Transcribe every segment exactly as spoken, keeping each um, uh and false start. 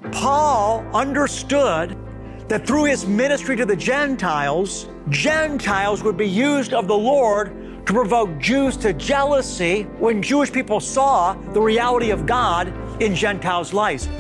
Paul understood that through his ministry to the Gentiles, Gentiles would be used of the Lord to provoke Jews to jealousy when Jewish people saw the reality of God in Gentiles' lives.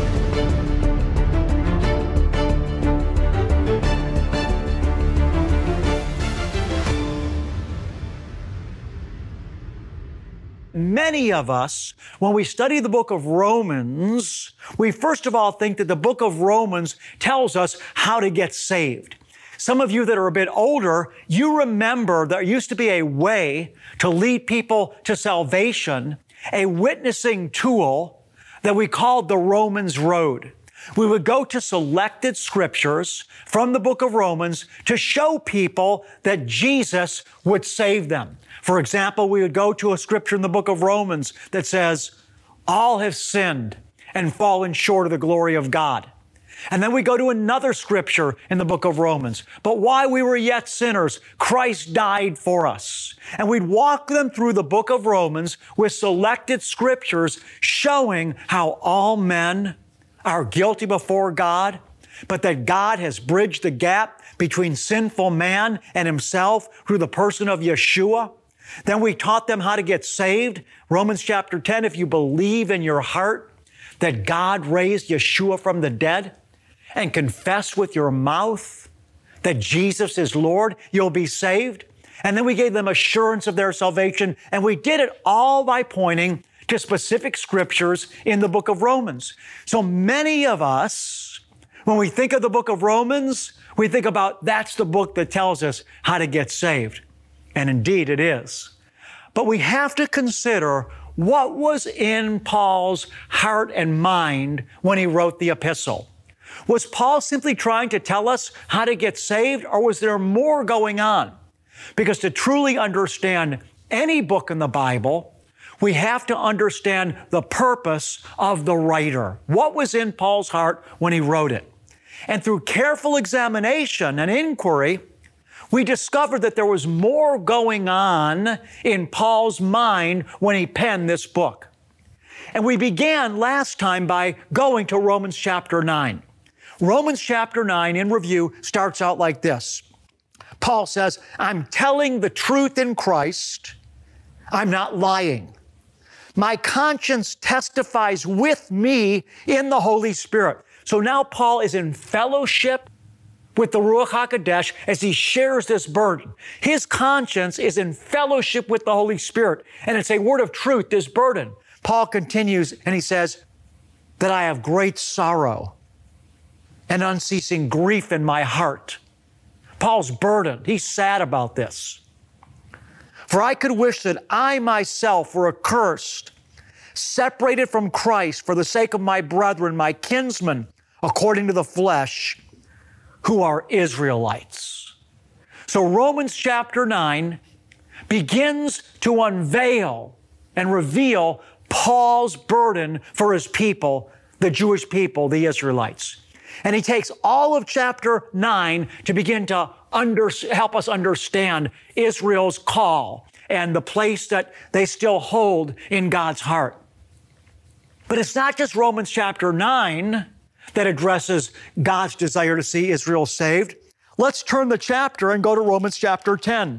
Many of us, when we study the book of Romans, we first of all think that the book of Romans tells us how to get saved. Some of you that are a bit older, you remember there used to be a way to lead people to salvation, a witnessing tool that we called the Romans Road. We would go to selected scriptures from the book of Romans to show people that Jesus would save them. For example, we would go to a scripture in the book of Romans that says, all have sinned and fallen short of the glory of God. And then we go to another scripture in the book of Romans. But while we were yet sinners, Christ died for us. And we'd walk them through the book of Romans with selected scriptures showing how all men are guilty before God, but that God has bridged the gap between sinful man and himself through the person of Yeshua. Then we taught them how to get saved. Romans chapter ten, if you believe in your heart that God raised Yeshua from the dead and confess with your mouth that Jesus is Lord, you'll be saved. And then we gave them assurance of their salvation. And we did it all by pointing to specific scriptures in the book of Romans. So many of us, when we think of the book of Romans, we think about that's the book that tells us how to get saved. And indeed it is. But we have to consider what was in Paul's heart and mind when he wrote the epistle. Was Paul simply trying to tell us how to get saved, or was there more going on? Because to truly understand any book in the Bible, we have to understand the purpose of the writer. What was in Paul's heart when he wrote it? And through careful examination and inquiry, we discovered that there was more going on in Paul's mind when he penned this book. And we began last time by going to Romans chapter nine. Romans chapter nine, in review, starts out like this. Paul says, I'm telling the truth in Christ. I'm not lying. My conscience testifies with me in the Holy Spirit. So now Paul is in fellowship with the Ruach HaKodesh as he shares this burden. His conscience is in fellowship with the Holy Spirit. And it's a word of truth, this burden. Paul continues and he says that I have great sorrow and unceasing grief in my heart. Paul's burdened. He's sad about this. For I could wish that I myself were accursed, separated from Christ for the sake of my brethren, my kinsmen, according to the flesh, who are Israelites. So Romans chapter nine begins to unveil and reveal Paul's burden for his people, the Jewish people, the Israelites. And he takes all of chapter nine to begin to under, help us understand Israel's call and the place that they still hold in God's heart. But it's not just Romans chapter nine that addresses God's desire to see Israel saved. Let's turn the chapter and go to Romans chapter ten.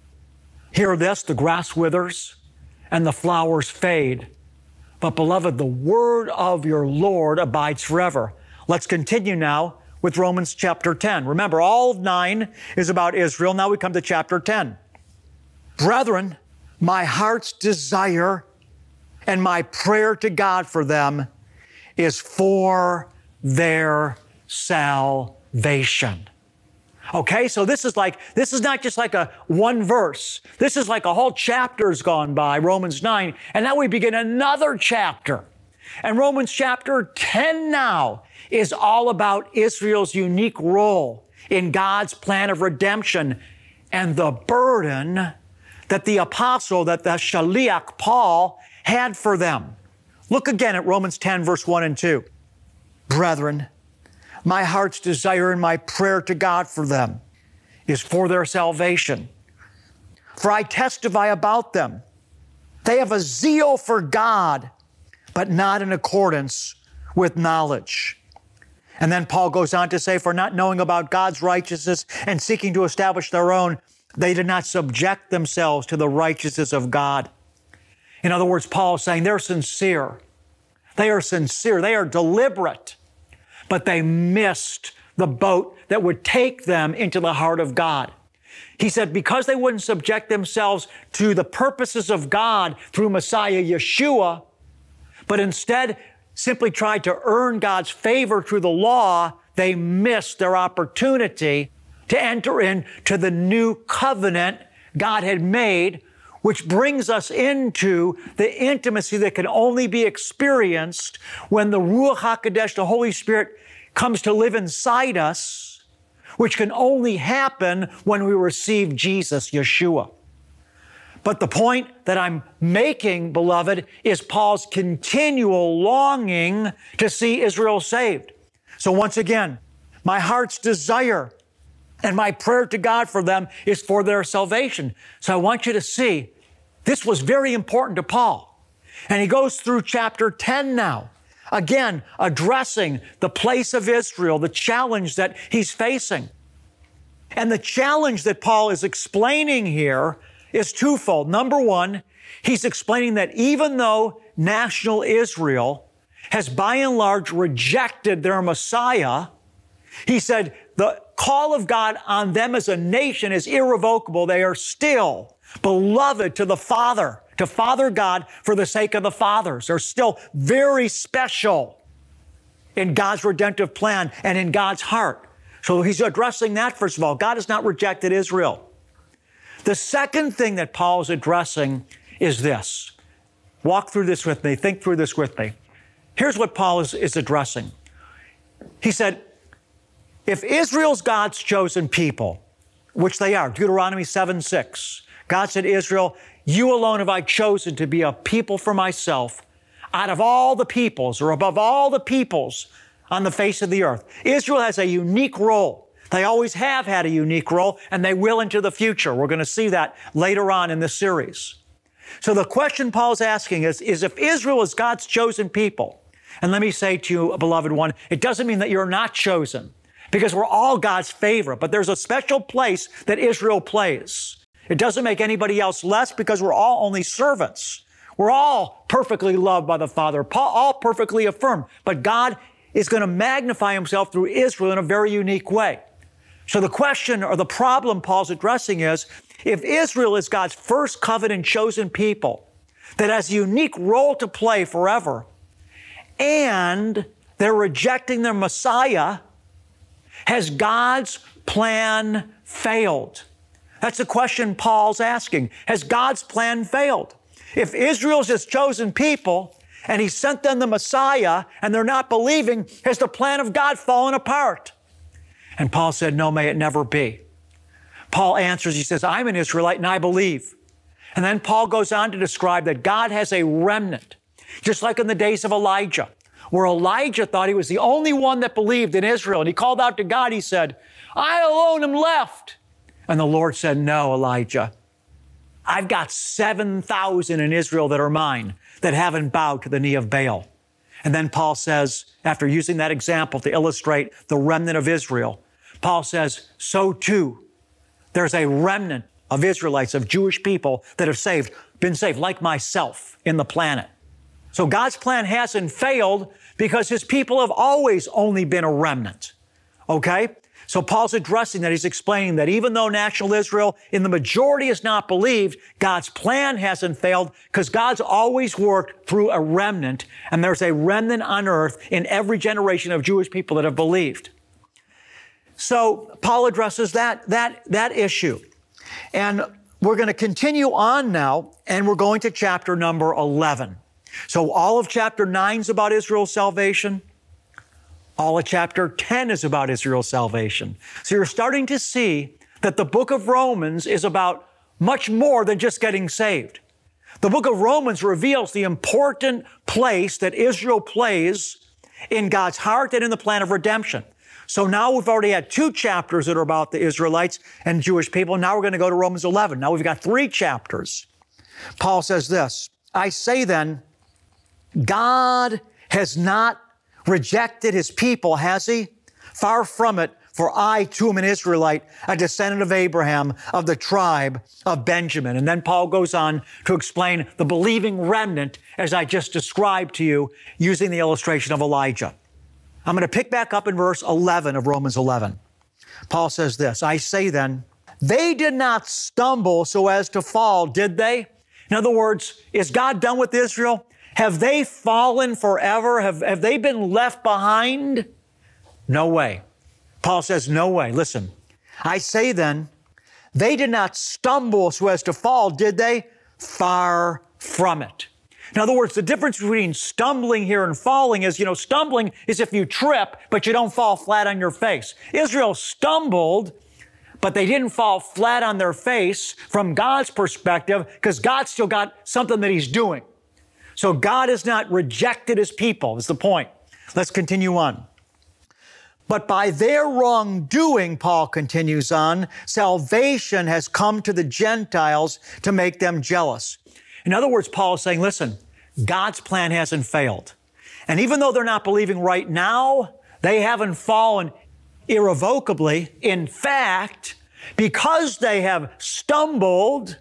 Hear this, the grass withers and the flowers fade. But beloved, the word of your Lord abides forever. Let's continue now with Romans chapter ten. Remember, all of nine is about Israel. Now we come to chapter ten. Brethren, my heart's desire and my prayer to God for them is for their salvation. Okay, so this is like, this is not just like a one verse. This is like a whole chapter's gone by, Romans nine, and now we begin another chapter. And Romans chapter ten now is all about Israel's unique role in God's plan of redemption and the burden that the apostle, that the Shaliach Paul had for them. Look again at Romans ten, verse one and two. Brethren, my heart's desire and my prayer to God for them is for their salvation. For I testify about them. They have a zeal for God, but not in accordance with knowledge. And then Paul goes on to say, for not knowing about God's righteousness and seeking to establish their own, they did not subject themselves to the righteousness of God. In other words, Paul is saying they're sincere. They are sincere. They are deliberate. But they missed the boat that would take them into the heart of God. He said because they wouldn't subject themselves to the purposes of God through Messiah Yeshua, but instead simply tried to earn God's favor through the law, they missed their opportunity to enter into the new covenant God had made, which brings us into the intimacy that can only be experienced when the Ruach HaKodesh, the Holy Spirit, comes to live inside us, which can only happen when we receive Jesus, Yeshua. But the point that I'm making, beloved, is Paul's continual longing to see Israel saved. So once again, my heart's desire and my prayer to God for them is for their salvation. So I want you to see this was very important to Paul. And he goes through chapter ten now, again, addressing the place of Israel, the challenge that he's facing. And the challenge that Paul is explaining here is twofold. Number one, he's explaining that even though national Israel has by and large rejected their Messiah, he said the call of God on them as a nation is irrevocable. They are still beloved to the Father, to Father God for the sake of the fathers. They're still very special in God's redemptive plan and in God's heart. So he's addressing that, first of all. God has not rejected Israel. The second thing that Paul is addressing is this. Walk through this with me. Think through this with me. Here's what Paul is, is addressing. He said, if Israel's God's chosen people, which they are, Deuteronomy seven six, God said, Israel, you alone have I chosen to be a people for myself out of all the peoples or above all the peoples on the face of the earth. Israel has a unique role. They always have had a unique role, and they will into the future. We're going to see that later on in this series. So the question Paul's asking is, is if Israel is God's chosen people, and let me say to you, beloved one, it doesn't mean that you're not chosen, because we're all God's favorite, but there's a special place that Israel plays. It doesn't make anybody else less because we're all only servants. We're all perfectly loved by the Father, all perfectly affirmed, but God is going to magnify himself through Israel in a very unique way. So the question or the problem Paul's addressing is, if Israel is God's first covenant chosen people that has a unique role to play forever, and they're rejecting their Messiah, has God's plan failed? That's the question Paul's asking. Has God's plan failed? If Israel's his chosen people and he sent them the Messiah and they're not believing, has the plan of God fallen apart? And Paul said, no, may it never be. Paul answers, he says, I'm an Israelite and I believe. And then Paul goes on to describe that God has a remnant, just like in the days of Elijah, where Elijah thought he was the only one that believed in Israel. And he called out to God, he said, I alone am left. And the Lord said, no, Elijah, I've got seven thousand in Israel that are mine that haven't bowed to the knee of Baal. And then Paul says, after using that example to illustrate the remnant of Israel, Paul says, so too, there's a remnant of Israelites, of Jewish people that have saved, been saved, like myself, in the planet. So God's plan hasn't failed because his people have always only been a remnant. Okay? So Paul's addressing that. He's explaining that even though national Israel in the majority is not believed, God's plan hasn't failed because God's always worked through a remnant, and there's a remnant on earth in every generation of Jewish people that have believed. So Paul addresses that, that, that issue. And we're going to continue on now, and we're going to chapter number eleven. So all of chapter nine is about Israel's salvation. All of chapter ten is about Israel's salvation. So you're starting to see that the book of Romans is about much more than just getting saved. The book of Romans reveals the important place that Israel plays in God's heart and in the plan of redemption. So now we've already had two chapters that are about the Israelites and Jewish people. Now we're going to go to Romans eleven. Now we've got three chapters. Paul says this, I say then, God has not rejected his people, has he? Far from it, for I too am an Israelite, a descendant of Abraham, of the tribe of Benjamin. And then Paul goes on to explain the believing remnant, as I just described to you, using the illustration of Elijah. I'm going to pick back up in verse eleven of Romans eleven. Paul says this, I say then, they did not stumble so as to fall, did they? In other words, is God done with Israel? Have they fallen forever? Have, have they been left behind? No way. Paul says, no way. Listen, I say then, they did not stumble so as to fall, did they? Far from it. In other words, the difference between stumbling here and falling is, you know, stumbling is if you trip, but you don't fall flat on your face. Israel stumbled, but they didn't fall flat on their face from God's perspective because God's still got something that he's doing. So God has not rejected his people, is the point. Let's continue on. But by their wrongdoing, Paul continues on, salvation has come to the Gentiles to make them jealous. In other words, Paul is saying, listen, God's plan hasn't failed. And even though they're not believing right now, they haven't fallen irrevocably. In fact, because they have stumbled,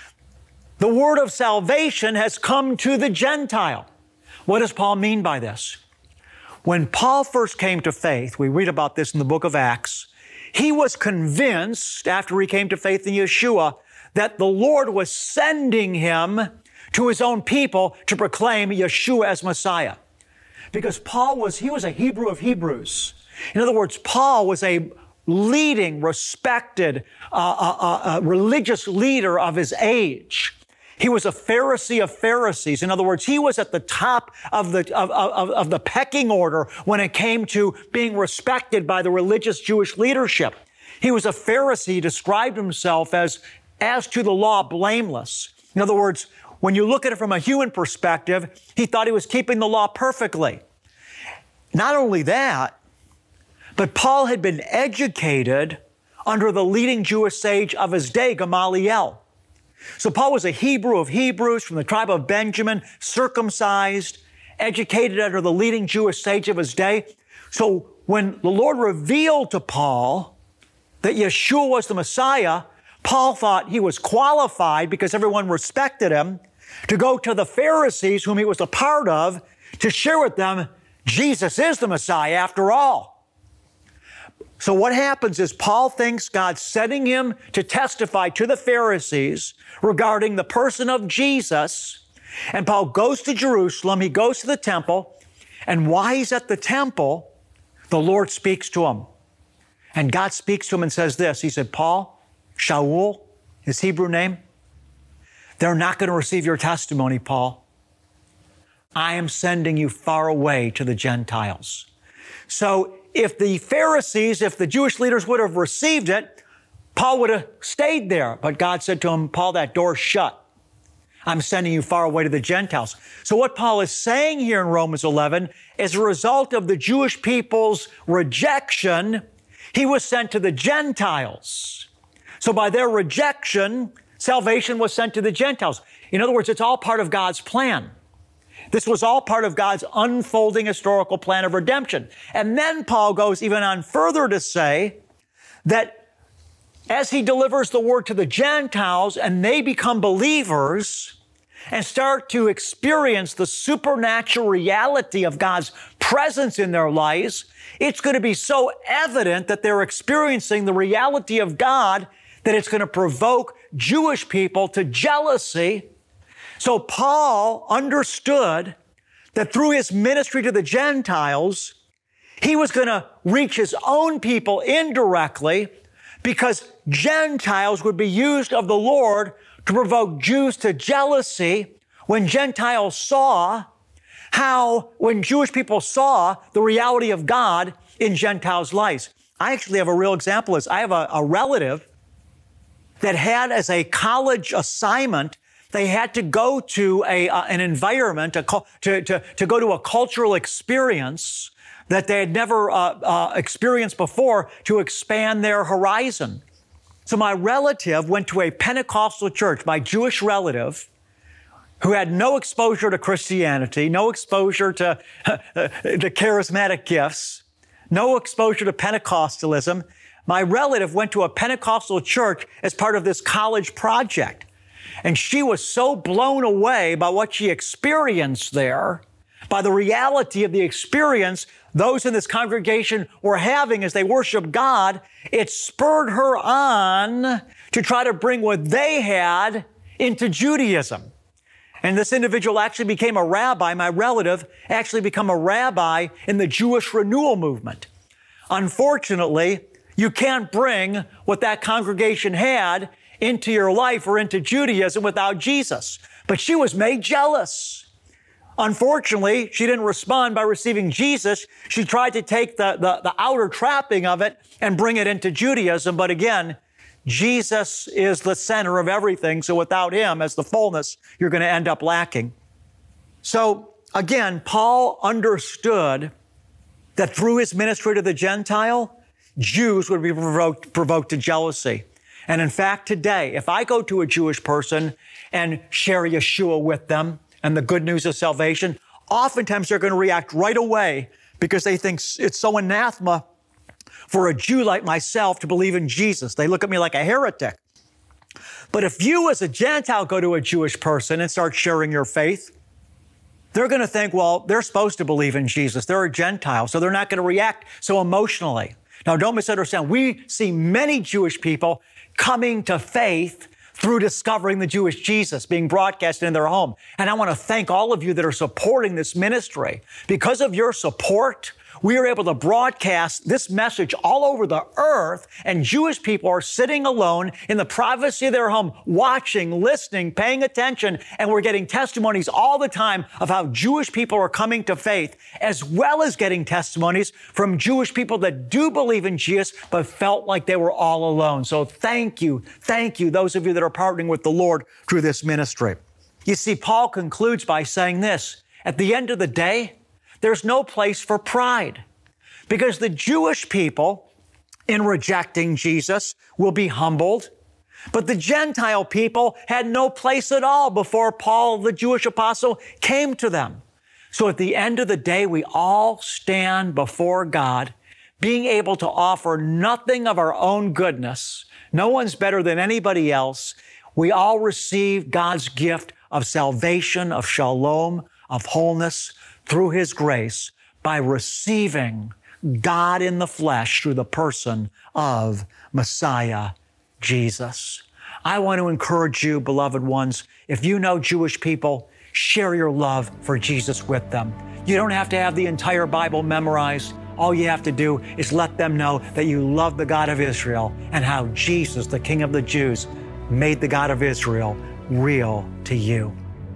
the word of salvation has come to the Gentile. What does Paul mean by this? When Paul first came to faith, we read about this in the book of Acts, he was convinced after he came to faith in Yeshua that the Lord was sending him to his own people to proclaim Yeshua as Messiah. Because Paul was, he was a Hebrew of Hebrews. In other words, Paul was a leading, respected, uh, uh, uh, religious leader of his age. He was a Pharisee of Pharisees. In other words, he was at the top of the, of, of, of the pecking order when it came to being respected by the religious Jewish leadership. He was a Pharisee, he described himself as, as to the law, blameless. In other words, when you look at it from a human perspective, he thought he was keeping the law perfectly. Not only that, but Paul had been educated under the leading Jewish sage of his day, Gamaliel. So Paul was a Hebrew of Hebrews from the tribe of Benjamin, circumcised, educated under the leading Jewish sage of his day. So when the Lord revealed to Paul that Yeshua was the Messiah, Paul thought he was qualified, because everyone respected him, to go to the Pharisees, whom he was a part of, to share with them, Jesus is the Messiah after all. So what happens is Paul thinks God's sending him to testify to the Pharisees regarding the person of Jesus. And Paul goes to Jerusalem, he goes to the temple, and while he's at the temple, the Lord speaks to him. And God speaks to him and says this, he said, Paul, Shaul, his Hebrew name, they're not going to receive your testimony, Paul. I am sending you far away to the Gentiles. So if the Pharisees, if the Jewish leaders would have received it, Paul would have stayed there. But God said to him, Paul, that door's shut. I'm sending you far away to the Gentiles. So what Paul is saying here in Romans eleven, as a result of the Jewish people's rejection, he was sent to the Gentiles. So by their rejection, salvation was sent to the Gentiles. In other words, it's all part of God's plan. This was all part of God's unfolding historical plan of redemption. And then Paul goes even on further to say that as he delivers the word to the Gentiles and they become believers and start to experience the supernatural reality of God's presence in their lives, it's going to be so evident that they're experiencing the reality of God that it's going to provoke Jewish people to jealousy. So Paul understood that through his ministry to the Gentiles, he was going to reach his own people indirectly, because Gentiles would be used of the Lord to provoke Jews to jealousy when Gentiles saw how, when Jewish people saw the reality of God in Gentiles' lives. I actually have a real example of this. I have a, a relative that had as a college assignment, they had to go to a, uh, an environment, a, to, to, to go to a cultural experience that they had never uh, uh, experienced before to expand their horizon. So my relative went to a Pentecostal church, my Jewish relative, who had no exposure to Christianity, no exposure to the charismatic gifts, no exposure to Pentecostalism. My relative went to a Pentecostal church as part of this college project. And she was so blown away by what she experienced there, by the reality of the experience those in this congregation were having as they worshiped God, it spurred her on to try to bring what they had into Judaism. And this individual actually became a rabbi. My relative actually became a rabbi in the Jewish renewal movement. Unfortunately, you can't bring what that congregation had into your life or into Judaism without Jesus. But she was made jealous. Unfortunately, she didn't respond by receiving Jesus. She tried to take the, the, the outer trapping of it and bring it into Judaism. But again, Jesus is the center of everything. So without him as the fullness, you're going to end up lacking. So again, Paul understood that through his ministry to the Gentile, Jews would be provoked, provoked to jealousy. And in fact, today, if I go to a Jewish person and share Yeshua with them and the good news of salvation, oftentimes they're going to react right away because they think it's so anathema for a Jew like myself to believe in Jesus. They look at me like a heretic. But if you as a Gentile go to a Jewish person and start sharing your faith, they're going to think, well, they're supposed to believe in Jesus. They're a Gentile, so they're not going to react so emotionally. Now, don't misunderstand. We see many Jewish people coming to faith through discovering the Jewish Jesus being broadcasted in their home. And I want to thank all of you that are supporting this ministry. Because of your support, we are able to broadcast this message all over the earth, and Jewish people are sitting alone in the privacy of their home, watching, listening, paying attention, and we're getting testimonies all the time of how Jewish people are coming to faith, as well as getting testimonies from Jewish people that do believe in Jesus, but felt like they were all alone. So thank you, thank you, those of you that are partnering with the Lord through this ministry. You see, Paul concludes by saying this: at the end of the day, there's no place for pride, because the Jewish people, in rejecting Jesus, will be humbled. But the Gentile people had no place at all before Paul, the Jewish apostle, came to them. So at the end of the day, we all stand before God, being able to offer nothing of our own goodness. No one's better than anybody else. We all receive God's gift of salvation, of shalom, of wholeness, through his grace, by receiving God in the flesh through the person of Messiah Jesus. I want to encourage you, beloved ones, if you know Jewish people, share your love for Jesus with them. You don't have to have the entire Bible memorized. All you have to do is let them know that you love the God of Israel and how Jesus, the King of the Jews, made the God of Israel real to you.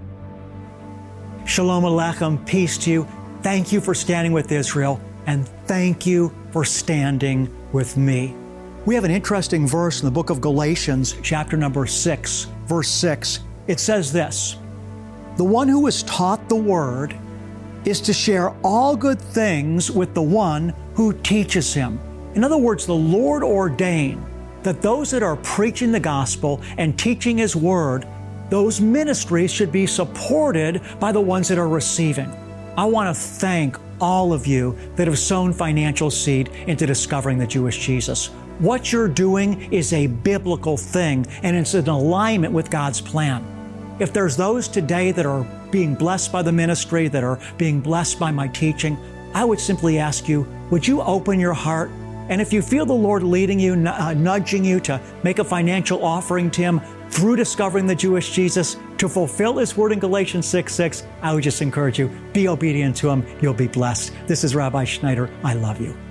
Shalom Aleichem, peace to you. Thank you for standing with Israel, and thank you for standing with me. We have an interesting verse in the book of Galatians, chapter number six, verse six. It says this: the one who is taught the word is to share all good things with the one who teaches him. In other words, the Lord ordained that those that are preaching the gospel and teaching his word, those ministries should be supported by the ones that are receiving. I want to thank all of you that have sown financial seed into discovering the Jewish Jesus. What you're doing is a biblical thing, and it's in alignment with God's plan. If there's those today that are being blessed by the ministry, that are being blessed by my teaching, I would simply ask you, would you open your heart? And if you feel the Lord leading you, uh, nudging you to make a financial offering to him through discovering the Jewish Jesus to fulfill his word in Galatians six six, I would just encourage you, be obedient to him. You'll be blessed. This is Rabbi Schneider. I love you.